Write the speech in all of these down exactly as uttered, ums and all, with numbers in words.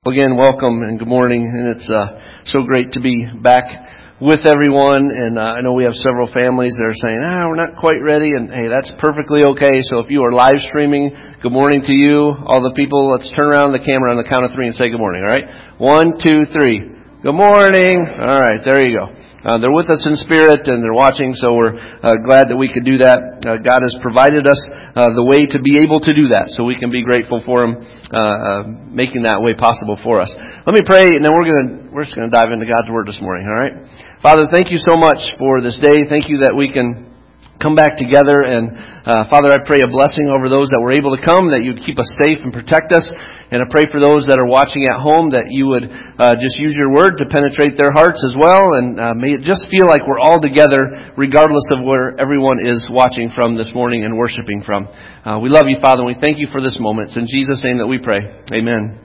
Again, welcome and good morning, and it's uh, so great to be back with everyone. And uh, I know we have several families that are saying, ah, we're not quite ready, and hey, that's perfectly okay. So if you are live streaming, good morning to you. All the people, let's turn around the camera on the count of three and say good morning, all right? One, two, three. Good morning. All right, there you go. Uh, they're with us in spirit and they're watching, so we're uh, glad that we could do that. Uh, God has provided us uh, the way to be able to do that, so we can be grateful for Him uh, uh, making that way possible for us. Let me pray, and then we're gonna we're just gonna dive into God's Word this morning. All right, Father, thank you so much for this day. Thank you that we can come back together, and uh, Father, I pray a blessing over those that were able to come, that you'd keep us safe and protect us. And I pray for those that are watching at home that you would uh, just use your word to penetrate their hearts as well. And uh, may it just feel like we're all together regardless of where everyone is watching from this morning and worshiping from. Uh, we love you, Father, and we thank you for this moment. It's in Jesus' name that we pray. Amen.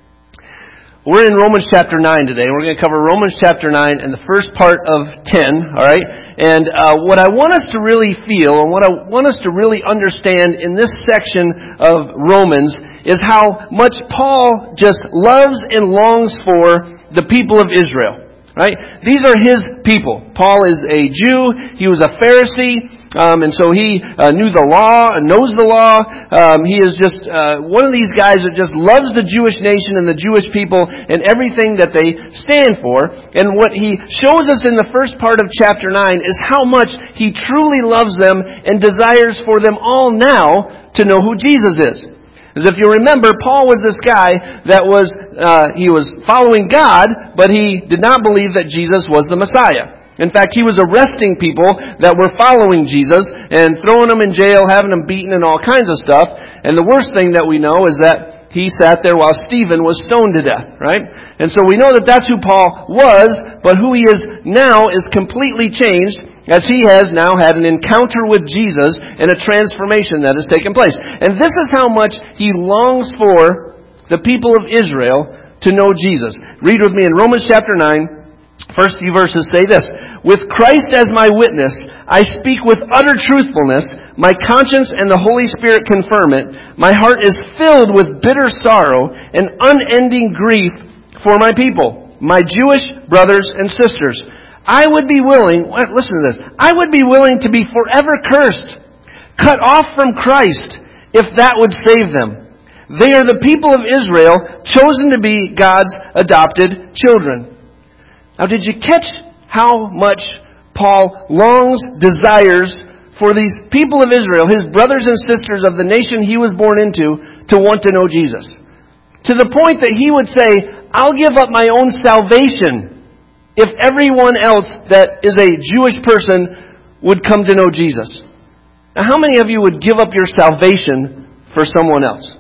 We're in Romans chapter nine today. We're going to cover Romans chapter nine and the first part of ten, all right? And uh, what I want us to really feel and what I want us to really understand in this section of Romans is how much Paul just loves and longs for the people of Israel, right? These are his people. Paul is a Jew. He was a Pharisee. Um, and so he uh, knew the law and knows the law. Um, he is just uh, one of these guys that just loves the Jewish nation and the Jewish people and everything that they stand for. And what he shows us in the first part of chapter nine is how much he truly loves them and desires for them all now to know who Jesus is. As if you remember, Paul was this guy that was, uh, he was following God, but he did not believe that Jesus was the Messiah. In fact, he was arresting people that were following Jesus and throwing them in jail, having them beaten and all kinds of stuff. And the worst thing that we know is that he sat there while Stephen was stoned to death, right? And so we know that that's who Paul was, but who he is now is completely changed as he has now had an encounter with Jesus and a transformation that has taken place. And this is how much he longs for the people of Israel to know Jesus. Read with me in Romans chapter nine. First few verses say this: with Christ as my witness, I speak with utter truthfulness. My conscience and the Holy Spirit confirm it. My heart is filled with bitter sorrow and unending grief for my people, my Jewish brothers and sisters. I would be willing, listen to this, I would be willing to be forever cursed, cut off from Christ, if that would save them. They are the people of Israel, chosen to be God's adopted children. Now, did you catch how much Paul longs, desires for these people of Israel, his brothers and sisters of the nation he was born into, to want to know Jesus? To the point that he would say, I'll give up my own salvation if everyone else that is a Jewish person would come to know Jesus. Now, how many of you would give up your salvation for someone else?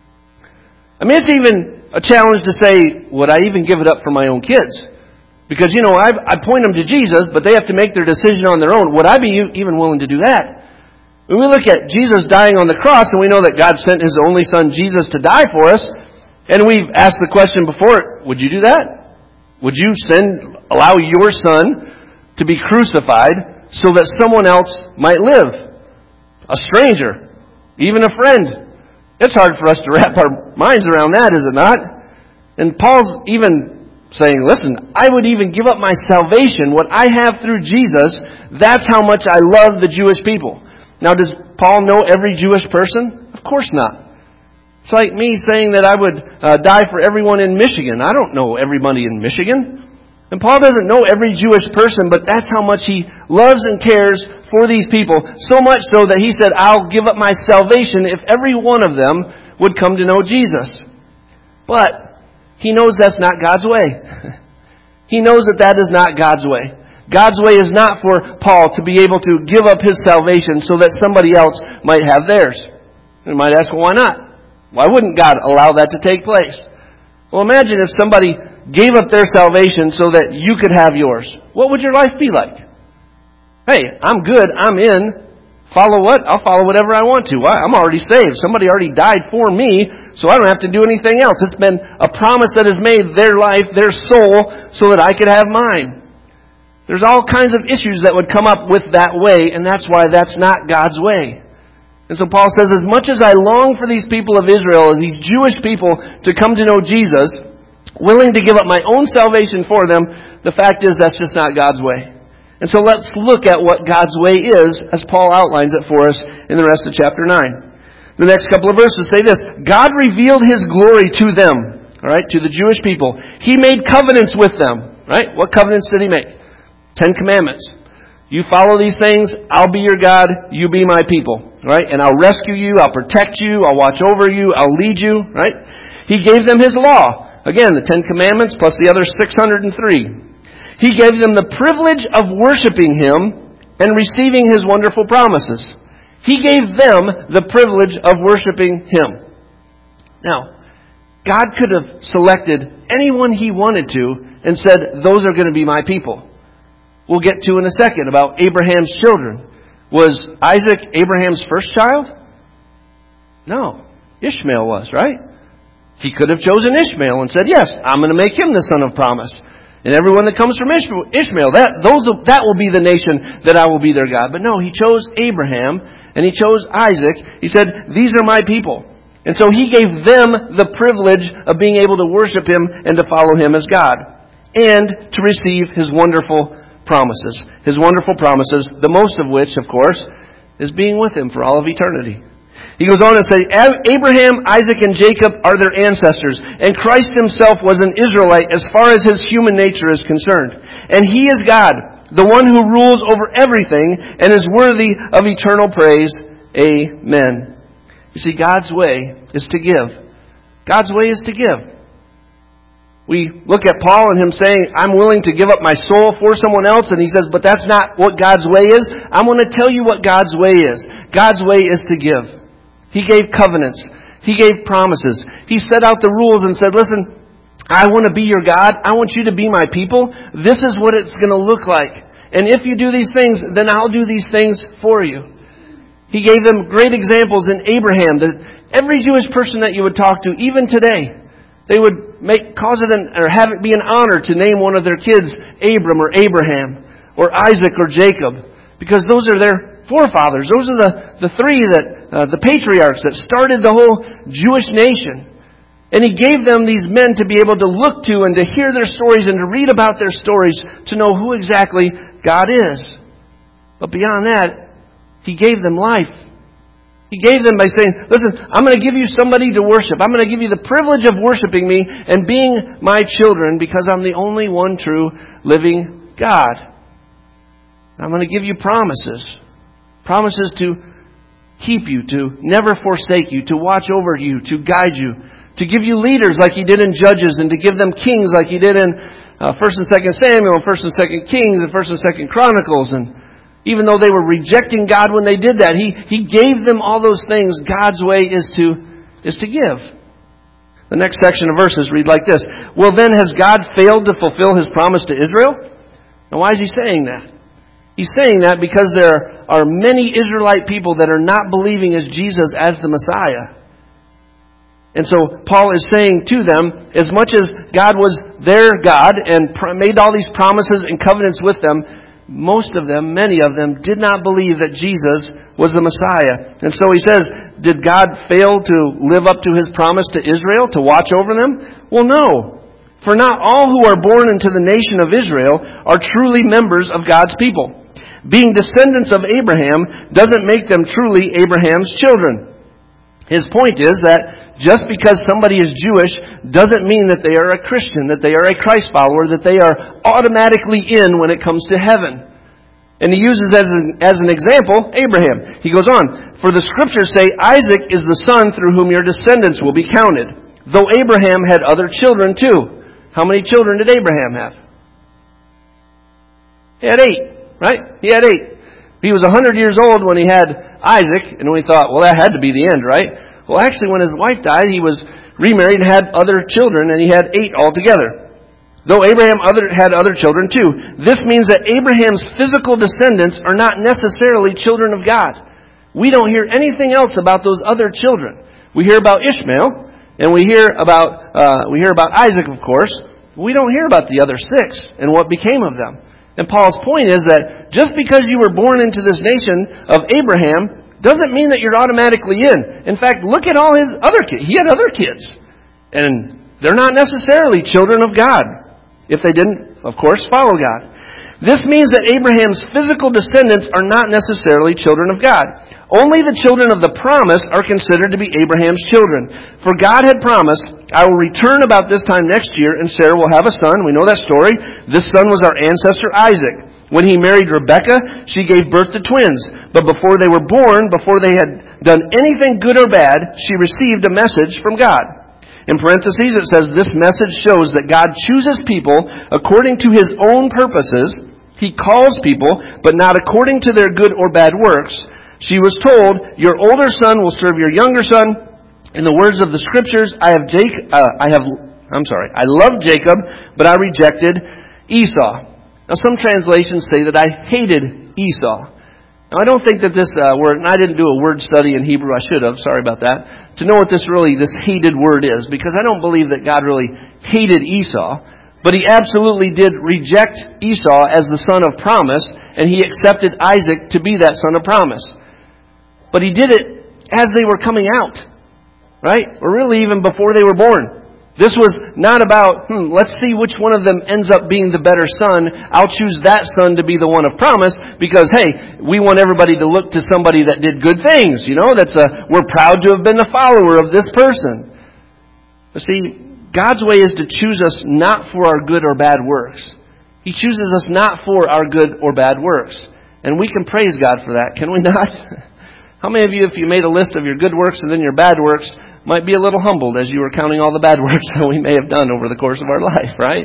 I mean, it's even a challenge to say, would I even give it up for my own kids? Because, you know, I, I point them to Jesus, but they have to make their decision on their own. Would I be even willing to do that? When we look at Jesus dying on the cross, and we know that God sent His only Son, Jesus, to die for us, and we've asked the question before, would you do that? Would you send, allow your Son to be crucified so that someone else might live? A stranger, even a friend. It's hard for us to wrap our minds around that, is it not? And Paul's even saying, listen, I would even give up my salvation, what I have through Jesus. That's how much I love the Jewish people. Now, does Paul know every Jewish person? Of course not. It's like me saying that I would uh, die for everyone in Michigan. I don't know everybody in Michigan. And Paul doesn't know every Jewish person, but that's how much he loves and cares for these people. So much so that he said, I'll give up my salvation if every one of them would come to know Jesus. But he knows that's not God's way. He knows that that is not God's way. God's way is not for Paul to be able to give up his salvation so that somebody else might have theirs. You might ask, well, why not? Why wouldn't God allow that to take place? Well, imagine if somebody gave up their salvation so that you could have yours. What would your life be like? Hey, I'm good. I'm in. Follow what? I'll follow whatever I want to. I'm already saved. Somebody already died for me, so I don't have to do anything else. It's been a promise that has made their life, their soul, so that I could have mine. There's all kinds of issues that would come up with that way, and that's why that's not God's way. And so Paul says, as much as I long for these people of Israel, as these Jewish people, to come to know Jesus, willing to give up my own salvation for them, the fact is that's just not God's way. And so let's look at what God's way is as Paul outlines it for us in the rest of chapter nine. The next couple of verses say this: God revealed His glory to them, all right, to the Jewish people. He made covenants with them, right? What covenants did He make? Ten Commandments. You follow these things, I'll be your God, you be my people, right? And I'll rescue you, I'll protect you, I'll watch over you, I'll lead you, right? He gave them His law. Again, the Ten Commandments plus the other six hundred three. He gave them the privilege of worshiping Him and receiving His wonderful promises. He gave them the privilege of worshiping Him. Now, God could have selected anyone He wanted to and said, those are going to be my people. We'll get to in a second about Abraham's children. Was Isaac Abraham's first child? No. Ishmael was, right? He could have chosen Ishmael and said, yes, I'm going to make him the son of promise. And everyone that comes from Ishmael, that those that will be the nation that I will be their God. But no, He chose Abraham and He chose Isaac. He said, these are my people. And so He gave them the privilege of being able to worship Him and to follow Him as God. And to receive His wonderful promises. His wonderful promises, the most of which, of course, is being with Him for all of eternity. He goes on to say, Abraham, Isaac, and Jacob are their ancestors, and Christ Himself was an Israelite as far as His human nature is concerned. And He is God, the one who rules over everything and is worthy of eternal praise. Amen. You see, God's way is to give. God's way is to give. We look at Paul and him saying, I'm willing to give up my soul for someone else. And he says, but that's not what God's way is. I'm going to tell you what God's way is. God's way is to give. He gave covenants. He gave promises. He set out the rules and said, listen, I want to be your God. I want you to be my people. This is what it's going to look like. And if you do these things, then I'll do these things for you. He gave them great examples in Abraham. That every Jewish person that you would talk to, even today, they would make cause it an, or have it be an honor to name one of their kids Abram or Abraham or Isaac or Jacob, because those are their forefathers. Those are the, the three that, uh, the patriarchs that started the whole Jewish nation. And He gave them these men to be able to look to and to hear their stories and to read about their stories to know who exactly God is. But beyond that, He gave them life. He gave them by saying, listen, I'm going to give you somebody to worship. I'm going to give you the privilege of worshiping me and being my children because I'm the only one true living God. I'm going to give you promises. Promises to keep you, to never forsake you, to watch over you, to guide you, to give you leaders like He did in Judges, and to give them kings like He did in uh, First and Second Samuel, and First and Second Kings, and First and Second Chronicles. And even though they were rejecting God when they did that, He He gave them all those things. God's way is to is to give. The next section of verses read like this: well, then has God failed to fulfill His promise to Israel? Now, why is He saying that? He's saying that because there are many Israelite people that are not believing as Jesus as the Messiah. And so Paul is saying to them, as much as God was their God and made all these promises and covenants with them, most of them, many of them, did not believe that Jesus was the Messiah. And so he says, did God fail to live up to His promise to Israel, to watch over them? Well, no. For not all who are born into the nation of Israel are truly members of God's people. Being descendants of Abraham doesn't make them truly Abraham's children. His point is that just because somebody is Jewish doesn't mean that they are a Christian, that they are a Christ follower, that they are automatically in when it comes to heaven. And he uses as an, as an example Abraham. He goes on, for the Scriptures say, Isaac is the son through whom your descendants will be counted. Though Abraham had other children too. How many children did Abraham have? He had eight. Right? He had eight. He was one hundred years old when he had Isaac, and we thought, well, that had to be the end, right? Well, actually, when his wife died, he was remarried and had other children, and he had eight altogether. Though Abraham other, had other children too. This means that Abraham's physical descendants are not necessarily children of God. We don't hear anything else about those other children. We hear about Ishmael, and we hear about uh, we hear about Isaac, of course. We don't hear about the other six and what became of them. And Paul's point is that just because you were born into this nation of Abraham doesn't mean that you're automatically in. In fact, look at all his other kids. He had other kids. And they're not necessarily children of God, if they didn't, of course, follow God. This means that Abraham's physical descendants are not necessarily children of God. Only the children of the promise are considered to be Abraham's children. For God had promised, I will return about this time next year, and Sarah will have a son. We know that story. This son was our ancestor Isaac. When he married Rebekah, she gave birth to twins. But before they were born, before they had done anything good or bad, she received a message from God. In parentheses, it says, this message shows that God chooses people according to His own purposes. He calls people, but not according to their good or bad works. She was told, your older son will serve your younger son. In the words of the Scriptures, I have Jacob, uh, I have, I'm sorry, I loved Jacob, but I rejected Esau. Now some translations say that I hated Esau. Now I don't think that this uh, word, and I didn't do a word study in Hebrew, I should have, sorry about that, to know what this really, this hated word is, because I don't believe that God really hated Esau. But He absolutely did reject Esau as the son of promise, and He accepted Isaac to be that son of promise. But He did it as they were coming out, right? Or really even before they were born. This was not about, hmm, let's see which one of them ends up being the better son. I'll choose that son to be the one of promise because, hey, we want everybody to look to somebody that did good things. You know, that's a, we're proud to have been a follower of this person. But see, God's way is to choose us not for our good or bad works. He chooses us not for our good or bad works. And we can praise God for that, can we not? How many of you, if you made a list of your good works and then your bad works, might be a little humbled as you were counting all the bad works that we may have done over the course of our life, right?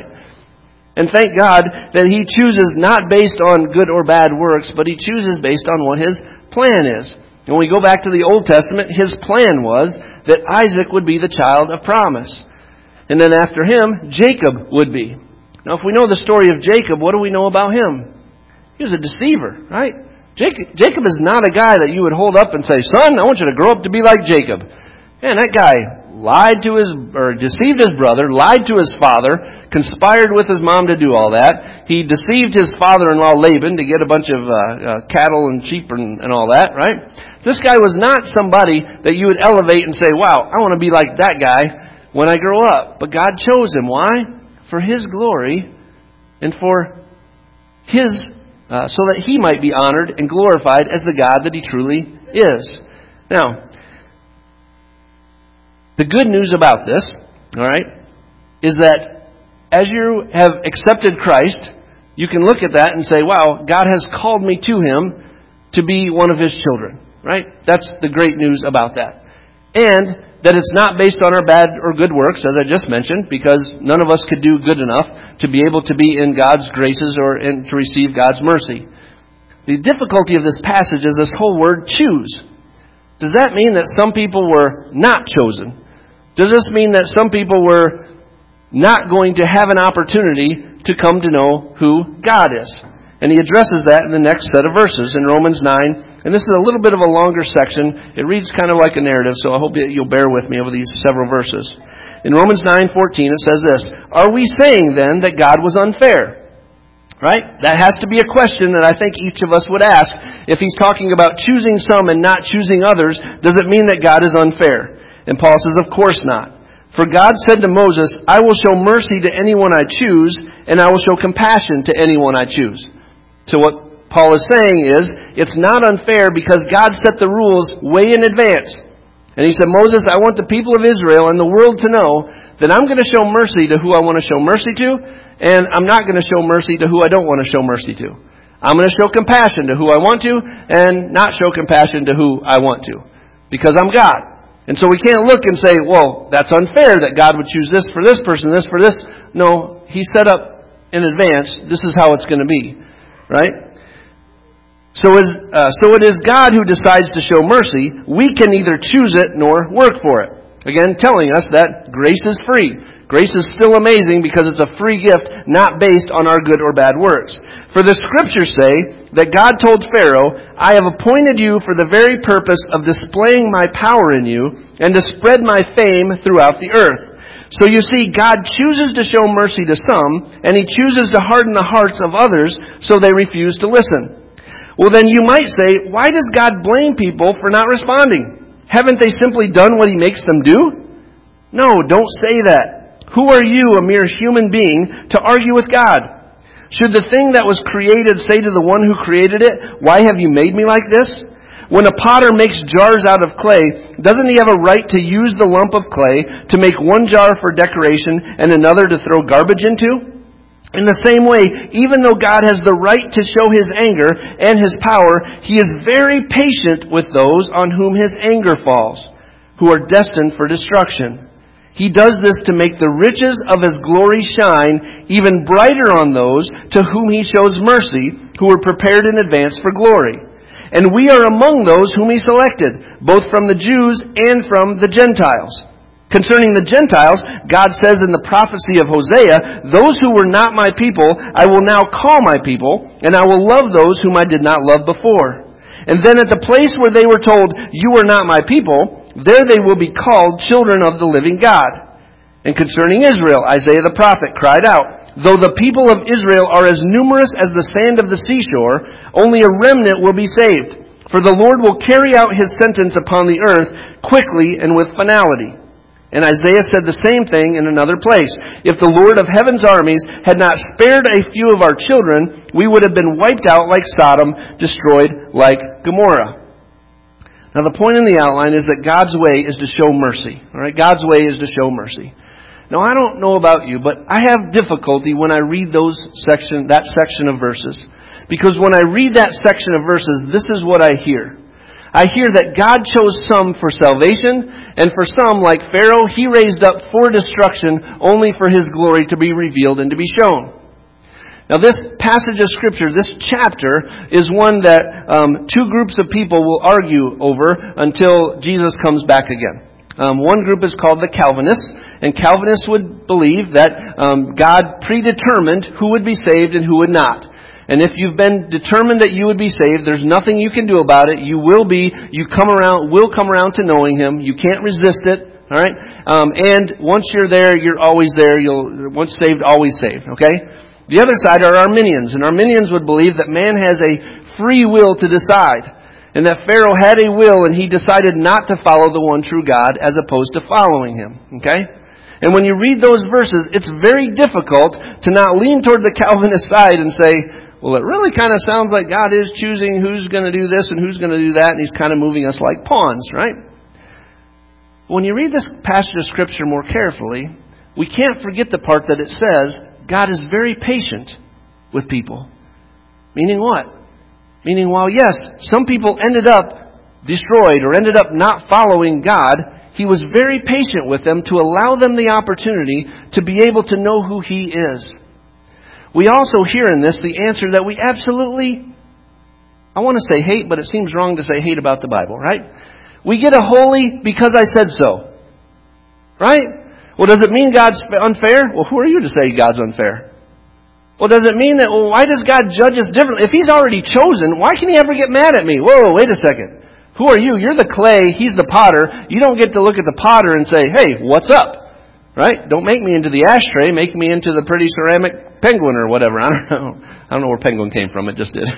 And thank God that He chooses not based on good or bad works, but He chooses based on what His plan is. And when we go back to the Old Testament, His plan was that Isaac would be the child of promise. And then after him, Jacob would be. Now, if we know the story of Jacob, what do we know about him? He was a deceiver, right? Jacob, Jacob is not a guy that you would hold up and say, son, I want you to grow up to be like Jacob. Man, that guy lied to his, or deceived his brother, lied to his father, conspired with his mom to do all that. He deceived his father-in-law Laban to get a bunch of uh, uh, cattle and sheep and, and all that, right? This guy was not somebody that you would elevate and say, wow, I want to be like that guy when I grow up. But God chose him. Why? For His glory and for His, uh, so that He might be honored and glorified as the God that He truly is. Now, the good news about this, all right, is that as you have accepted Christ, you can look at that and say, wow, God has called me to Him to be one of His children, right? That's the great news about that. And that it's not based on our bad or good works, as I just mentioned, because none of us could do good enough to be able to be in God's graces or in, to receive God's mercy. The difficulty of this passage is this whole word choose. Does that mean that some people were not chosen? Does this mean that some people were not going to have an opportunity to come to know who God is? And he addresses that in the next set of verses in Romans nine. And this is a little bit of a longer section. It reads kind of like a narrative, so I hope you'll bear with me over these several verses. In Romans nine fourteen, it says this, are we saying then that God was unfair? Right? That has to be a question that I think each of us would ask. If he's talking about choosing some and not choosing others, does it mean that God is unfair? And Paul says, of course not. For God said to Moses, I will show mercy to anyone I choose, and I will show compassion to anyone I choose. So what Paul is saying is, it's not unfair because God set the rules way in advance. And he said, Moses, I want the people of Israel and the world to know that I'm going to show mercy to who I want to show mercy to, and I'm not going to show mercy to who I don't want to show mercy to. I'm going to show compassion to who I want to, and not show compassion to who I want to. Because I'm God. And so we can't look and say, well, that's unfair that God would choose this for this person, this for this. No, He set up in advance, this is how it's going to be. Right? So, is, uh, so it is God who decides to show mercy. We can neither choose it nor work for it. Again, telling us that grace is free. Grace is still amazing because it's a free gift, not based on our good or bad works. For the Scriptures say that God told Pharaoh, I have appointed you for the very purpose of displaying my power in you and to spread my fame throughout the earth. So you see, God chooses to show mercy to some, and He chooses to harden the hearts of others so they refuse to listen. Well, then you might say, why does God blame people for not responding? Haven't they simply done what He makes them do? No, don't say that. Who are you, a mere human being, to argue with God? Should the thing that was created say to the one who created it, why have you made me like this? When a potter makes jars out of clay, doesn't he have a right to use the lump of clay to make one jar for decoration and another to throw garbage into? In the same way, even though God has the right to show His anger and His power, He is very patient with those on whom His anger falls, who are destined for destruction. He does this to make the riches of His glory shine even brighter on those to whom He shows mercy, who were prepared in advance for glory. And we are among those whom He selected, both from the Jews and from the Gentiles. Concerning the Gentiles, God says in the prophecy of Hosea, those who were not my people, I will now call my people, and I will love those whom I did not love before. And then at the place where they were told, you are not my people, there they will be called children of the living God. And concerning Israel, Isaiah the prophet cried out, though the people of Israel are as numerous as the sand of the seashore, only a remnant will be saved. For the Lord will carry out His sentence upon the earth quickly and with finality. And Isaiah said the same thing in another place. If the Lord of heaven's armies had not spared a few of our children, we would have been wiped out like Sodom, destroyed like Gomorrah. Now the point in the outline is that God's way is to show mercy. All right, God's way is to show mercy. Now, I don't know about you, but I have difficulty when I read those section, that section of verses. Because when I read that section of verses, this is what I hear. I hear that God chose some for salvation, and for some, like Pharaoh, He raised up for destruction only for His glory to be revealed and to be shown. Now, this passage of Scripture, this chapter, is one that um, two groups of people will argue over until Jesus comes back again. Um, one group is called the Calvinists, and Calvinists would believe that um, God predetermined who would be saved and who would not. And if you've been determined that you would be saved, there's nothing you can do about it. You will be, you come around, will come around to knowing Him. You can't resist it. All right? Um, and once you're there, you're always there. You'll, once saved, always saved. Okay? The other side are Arminians, and Arminians would believe that man has a free will to decide. And that Pharaoh had a will and he decided not to follow the one true God as opposed to following Him. Okay? And when you read those verses, it's very difficult to not lean toward the Calvinist side and say, well, it really kind of sounds like God is choosing who's going to do this and who's going to do that, and He's kind of moving us like pawns, right? When you read this passage of Scripture more carefully, we can't forget the part that it says God is very patient with people. Meaning what? Meaning, while yes, some people ended up destroyed or ended up not following God, He was very patient with them to allow them the opportunity to be able to know who He is. We also hear in this the answer that we absolutely, I want to say hate, but it seems wrong to say hate about the Bible, right? We get a holy because I said so. Right? Well, does it mean God's unfair? Well, who are you to say God's unfair? Well, does it mean that, well, why does God judge us differently? If He's already chosen, why can He ever get mad at me? Whoa, wait a second. Who are you? You're the clay, He's the potter. You don't get to look at the potter and say, hey, what's up? Right? Don't make me into the ashtray. Make me into the pretty ceramic penguin or whatever. I don't know. I don't know where penguin came from. It just did.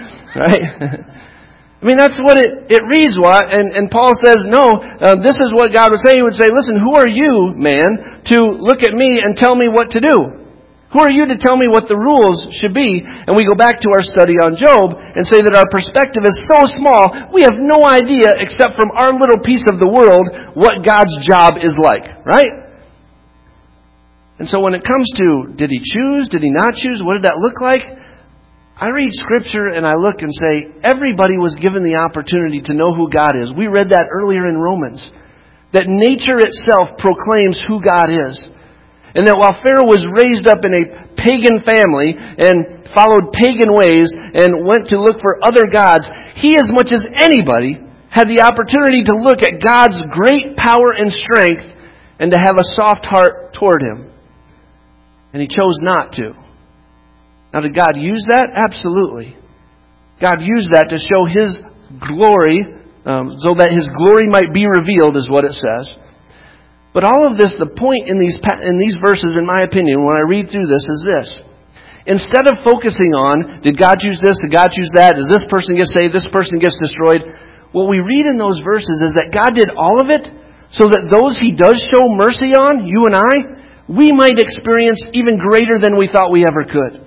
Right? I mean, that's what it, it reads. What? And, and Paul says, no, uh, this is what God would say. He would say, listen, who are you, man, to look at me and tell me what to do? Who are you to tell me what the rules should be? And we go back to our study on Job and say that our perspective is so small, we have no idea, except from our little piece of the world, what God's job is like. Right? And so when it comes to, did He choose? Did He not choose? What did that look like? I read Scripture and I look and say, everybody was given the opportunity to know who God is. We read that earlier in Romans. That nature itself proclaims who God is. And that while Pharaoh was raised up in a pagan family and followed pagan ways and went to look for other gods, he, as much as anybody, had the opportunity to look at God's great power and strength and to have a soft heart toward Him. And he chose not to. Now, did God use that? Absolutely. God used that to show His glory, um, so that His glory might be revealed, is what it says. But all of this, the point in these in these verses, in my opinion, when I read through this, is this. Instead of focusing on, did God choose this, did God choose that, does this person get saved, this person gets destroyed, what we read in those verses is that God did all of it so that those He does show mercy on, you and I, we might experience even greater than we thought we ever could.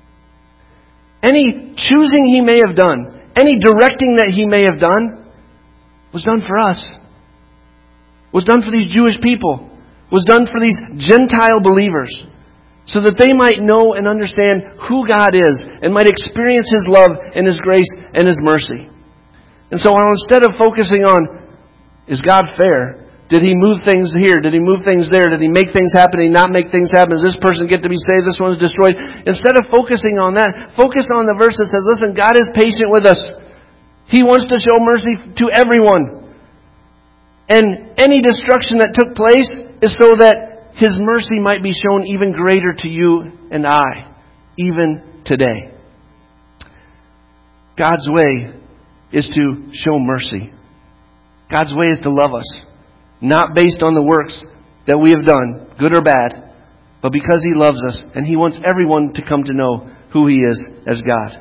Any choosing He may have done, any directing that He may have done, was done for us. Was done for these Jewish people. Was done for these Gentile believers. So that they might know and understand who God is and might experience His love and His grace and His mercy. And so instead of focusing on, is God fair? Did He move things here? Did He move things there? Did He make things happen? Did He not make things happen? Does this person get to be saved? This one's destroyed. Instead of focusing on that, focus on the verse that says, listen, God is patient with us. He wants to show mercy to everyone. And any destruction that took place is so that His mercy might be shown even greater to you and I, even today. God's way is to show mercy. God's way is to love us. Not based on the works that we have done, good or bad, but because He loves us and He wants everyone to come to know who He is as God.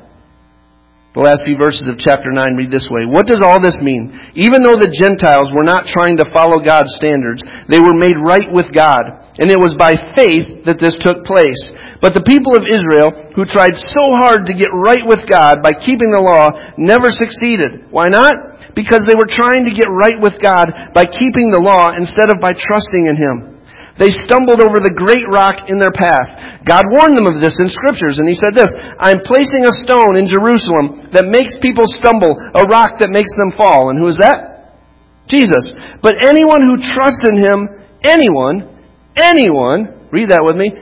The last few verses of chapter nine read this way. What does all this mean? Even though the Gentiles were not trying to follow God's standards, they were made right with God. And it was by faith that this took place. But the people of Israel, who tried so hard to get right with God by keeping the law, never succeeded. Why not? Because they were trying to get right with God by keeping the law instead of by trusting in Him. They stumbled over the great rock in their path. God warned them of this in Scriptures, and He said this, I am placing a stone in Jerusalem that makes people stumble, a rock that makes them fall. And who is that? Jesus. But anyone who trusts in Him, anyone, anyone, read that with me,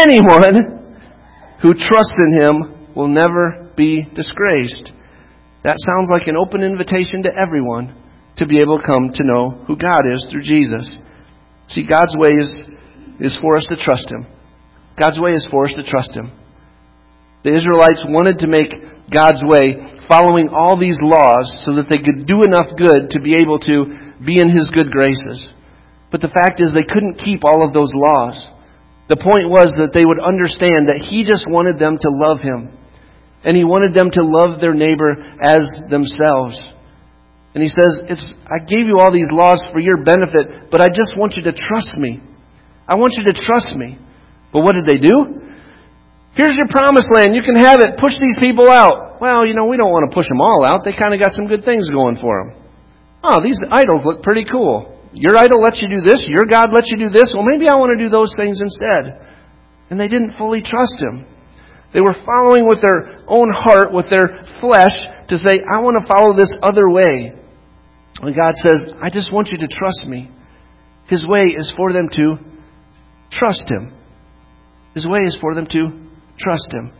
anyone who trusts in Him will never be disgraced. That sounds like an open invitation to everyone to be able to come to know who God is through Jesus. See, God's way is, is for us to trust Him. God's way is for us to trust Him. The Israelites wanted to make God's way following all these laws so that they could do enough good to be able to be in His good graces. But the fact is they couldn't keep all of those laws. The point was that they would understand that He just wanted them to love Him. And He wanted them to love their neighbor as themselves. And He says, "It's I gave you all these laws for your benefit, but I just want you to trust me. I want you to trust me." But what did they do? Here's your promised land. You can have it. Push these people out. Well, you know, we don't want to push them all out. They kind of got some good things going for them. Oh, these idols look pretty cool. Your idol lets you do this. Your God lets you do this. Well, maybe I want to do those things instead. And they didn't fully trust Him. They were following with their own heart, with their flesh, to say, I want to follow this other way. And God says, I just want you to trust me. His way is for them to trust Him. His way is for them to trust Him.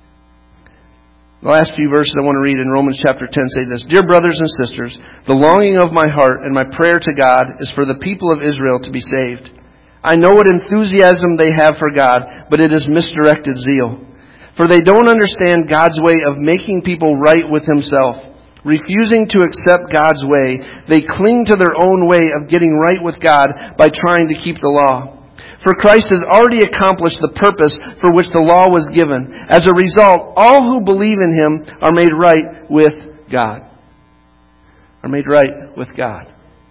The last few verses I want to read in Romans chapter ten say this. Dear brothers and sisters, the longing of my heart and my prayer to God is for the people of Israel to be saved. I know what enthusiasm they have for God, but it is misdirected zeal. For they don't understand God's way of making people right with Himself. Refusing to accept God's way, they cling to their own way of getting right with God by trying to keep the law. For Christ has already accomplished the purpose for which the law was given. As a result, all who believe in Him are made right with God. Are made right with God.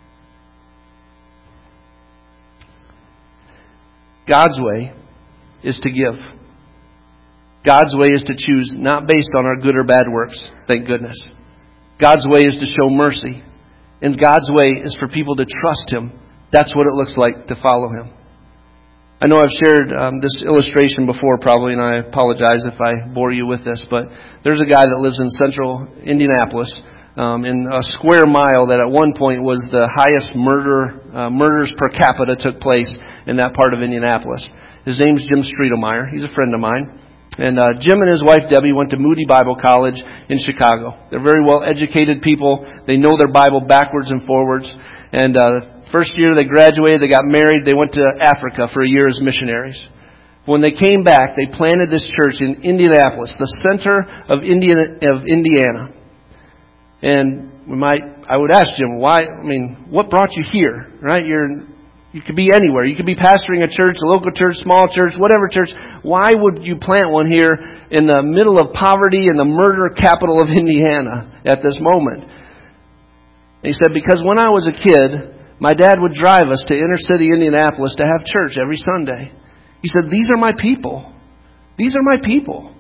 God's way is to give. God's way is to choose, not based on our good or bad works, thank goodness. God's way is to show mercy. And God's way is for people to trust Him. That's what it looks like to follow Him. I know I've shared um, this illustration before probably, and I apologize if I bore you with this, but there's a guy that lives in central Indianapolis, um, in a square mile that at one point was the highest murder uh, murders per capita took place in that part of Indianapolis. His name's Jim Streetelmeyer. He's a friend of mine. And uh, Jim and his wife Debbie went to Moody Bible College in Chicago. They're very well educated people. They know their Bible backwards and forwards. And uh, first year they graduated, they got married, they went to Africa for a year as missionaries. When they came back, they planted this church in Indianapolis, the center of Indiana. Of Indiana. And we might, I would ask Jim, why? I mean, what brought you here? Right? You're You could be anywhere. You could be pastoring a church, a local church, small church, whatever church. Why would you plant one here in the middle of poverty in the murder capital of Indiana at this moment? And he said, because when I was a kid, my dad would drive us to inner city Indianapolis to have church every Sunday. He said, these are my people. These are my people.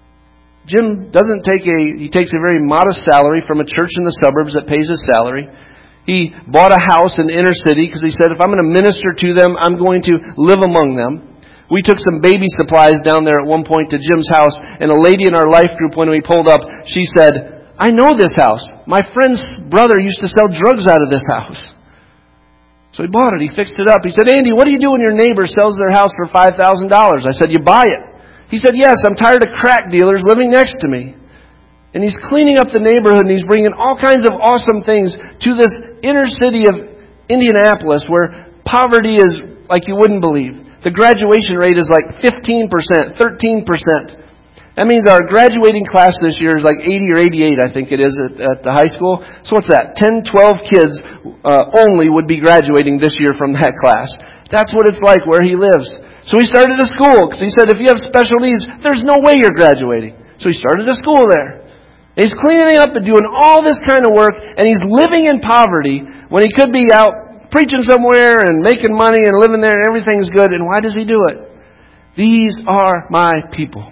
Jim doesn't take a, he takes a very modest salary from a church in the suburbs that pays his salary. He bought a house in the inner city because he said, if I'm going to minister to them, I'm going to live among them. We took some baby supplies down there at one point to Jim's house, and a lady in our life group, when we pulled up, she said, I know this house. My friend's brother used to sell drugs out of this house. So he bought it. He fixed it up. He said, Andy, what do you do when your neighbor sells their house for five thousand dollars? I said, you buy it. He said, yes, I'm tired of crack dealers living next to me. And he's cleaning up the neighborhood, and he's bringing all kinds of awesome things to this inner city of Indianapolis where poverty is like you wouldn't believe. The graduation rate is like fifteen percent, thirteen percent. That means our graduating class this year is like eighty or eighty-eight, I think it is, at, at the high school. So what's that? ten, twelve kids uh, only would be graduating this year from that class. That's what it's like where he lives. So he started a school because he said if you have special needs, there's no way you're graduating. So he started a school there. And he's cleaning up and doing all this kind of work, and he's living in poverty when he could be out preaching somewhere and making money and living there and everything's good. And why does he do it? These are my people.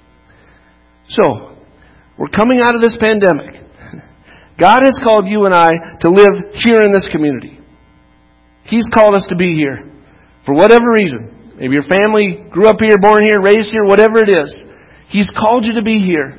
So, we're coming out of this pandemic. God has called you and I to live here in this community. He's called us to be here for whatever reason. Maybe your family grew up here, born here, raised here, whatever it is. He's called you to be here.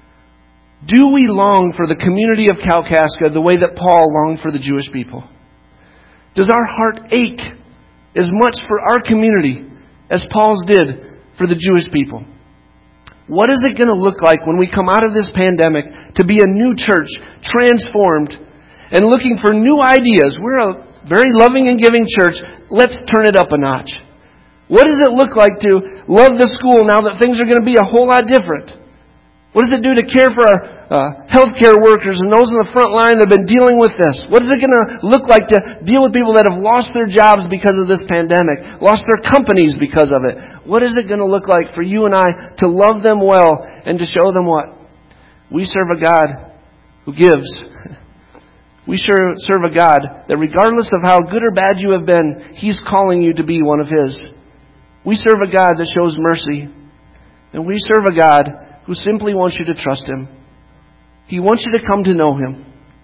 Do we long for the community of Kalkaska the way that Paul longed for the Jewish people? Does our heart ache as much for our community as Paul's did for the Jewish people? What is it going to look like when we come out of this pandemic to be a new church, transformed, and looking for new ideas? We're a very loving and giving church. Let's turn it up a notch. What does it look like to love the school now that things are going to be a whole lot different? What does it do to care for our uh, healthcare workers and those in the front line that have been dealing with this? What is it going to look like to deal with people that have lost their jobs because of this pandemic, lost their companies because of it? What is it going to look like for you and I to love them well and to show them what? We serve a God who gives. We sure serve a God that regardless of how good or bad you have been, He's calling you to be one of His. We serve a God that shows mercy. And we serve a God who simply wants you to trust Him. He wants you to come to know Him.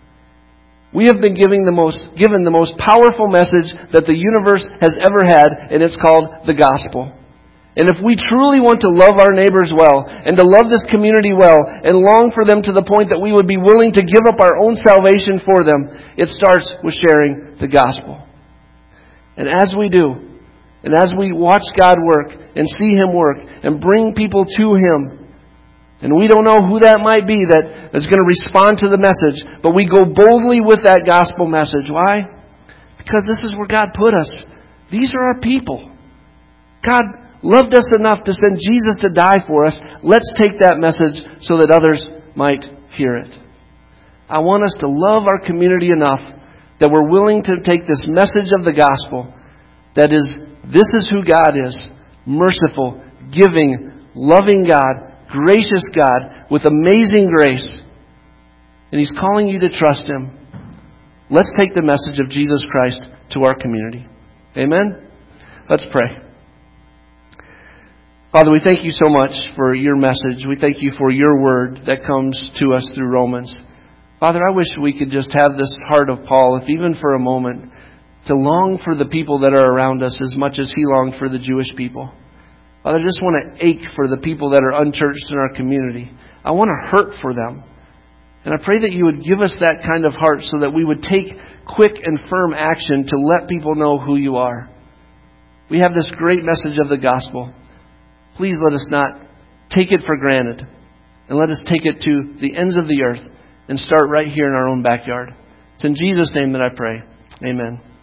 We have been giving the most, given the most powerful message that the universe has ever had, and it's called the gospel. And if we truly want to love our neighbors well, and to love this community well, and long for them to the point that we would be willing to give up our own salvation for them, it starts with sharing the gospel. And as we do, and as we watch God work, and see Him work, and bring people to Him, and we don't know who that might be that is going to respond to the message, but we go boldly with that gospel message. Why? Because this is where God put us. These are our people. God loved us enough to send Jesus to die for us. Let's take that message so that others might hear it. I want us to love our community enough that we're willing to take this message of the gospel that is, this is who God is. Merciful, giving, loving God, gracious God with amazing grace. And He's calling you to trust Him. Let's take the message of Jesus Christ to our community. Amen? Let's pray. Father, we thank You so much for Your message. We thank You for Your word that comes to us through Romans. Father, I wish we could just have this heart of Paul, if even for a moment, to long for the people that are around us as much as he longed for the Jewish people. Father, I just want to ache for the people that are unchurched in our community. I want to hurt for them. And I pray that You would give us that kind of heart so that we would take quick and firm action to let people know who You are. We have this great message of the gospel. Please let us not take it for granted. And let us take it to the ends of the earth and start right here in our own backyard. It's in Jesus' name that I pray. Amen.